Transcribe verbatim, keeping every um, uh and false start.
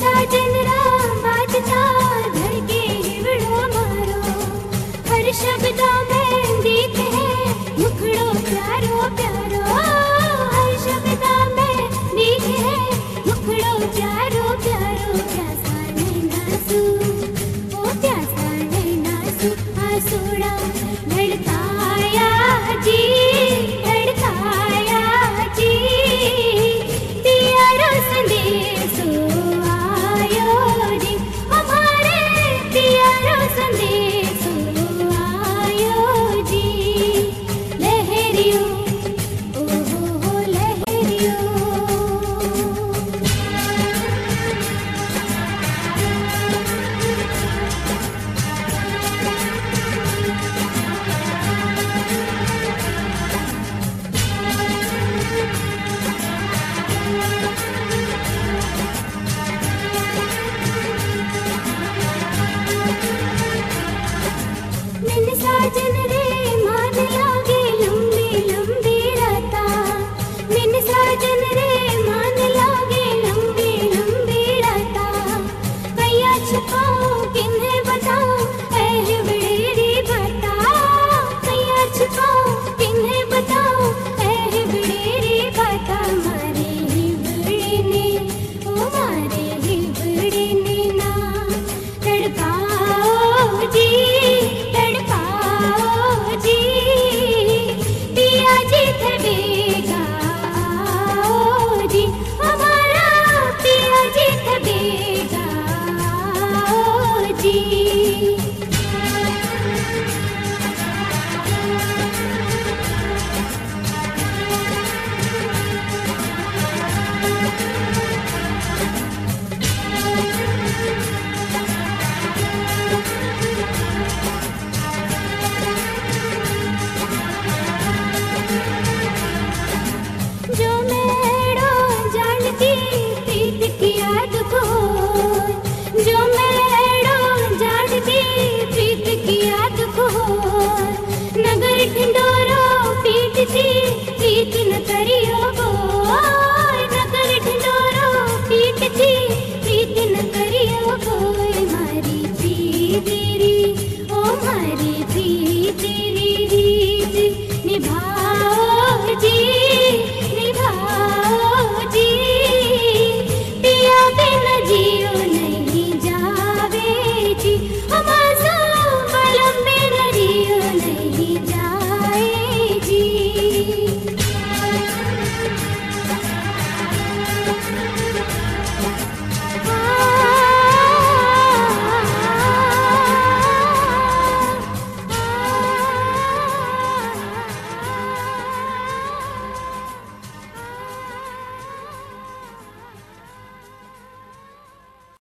साजन राम बाजता धड़के हिवड़ो मारो, हर शब्दा में गीत है मुखड़ो प्यारो प्यारो, हर शब्दा में गीत है मुखड़ो प्यारो प्यारो। प्यासा नैना सू ओ प्यासा नैना सू आसूड़ा धड़काया जी धड़काया जी, पियारो संदेशो आयो जी, हमारे पियारो संदेशो आयो जी। लहरियो ओ हो हो लहरियो, निन साजन रे मान लागे लंबी लंबी राता, निन साजन रे मान लागे लंबी लंबी राता, कैया छुपाऊं किन्हें बताऊं ऐ हिवड़ेरी बाता, कैया छुपाऊं किन्हें बताऊं ऐ हिवड़ेरी बाता। मारे हिवड़े ने ओ मारे हिवड़े ने ना तड़पाओ जी तड़पाओ जी, पिया जी थे बेगा आओ जी, हमारा पिया जी थे बेगा आओ जी।